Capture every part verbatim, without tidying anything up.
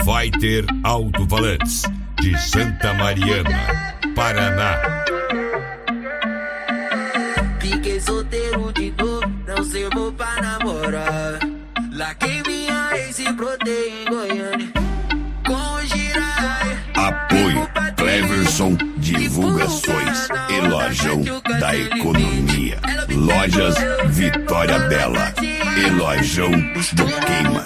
Vai ter alto-falantes de Santa Mariana, Paraná. Fiquei solteiro de novo, não servo pra namorar. Larguei minha ex e brotei em Goiânia com o Girai. Apoio Cleverson Divulgações e Lojão da Economia. Lojas Vitória Bela e Lojão do Queima.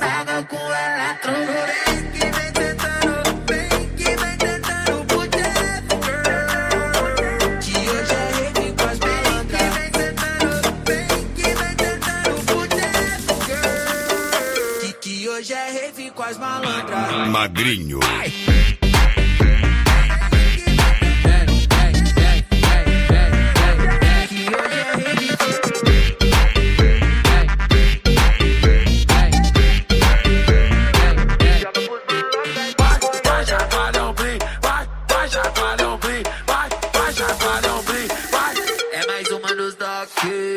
Hoje é rave com as malandras. Magrinho. É mais uma dos daqui.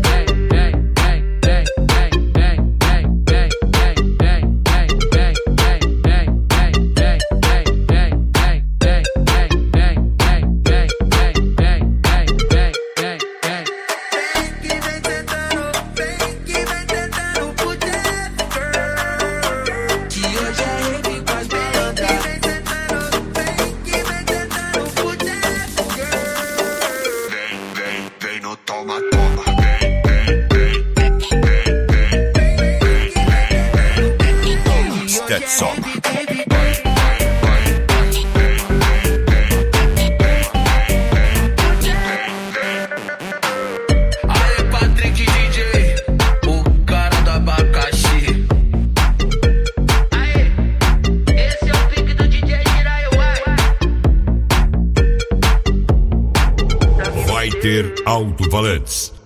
Toma, toma. Stetson. Aê, Patrick D J, o cara do abacaxi. Aê, esse é o pique do D J Girai, uai. Vai ter alto-falantes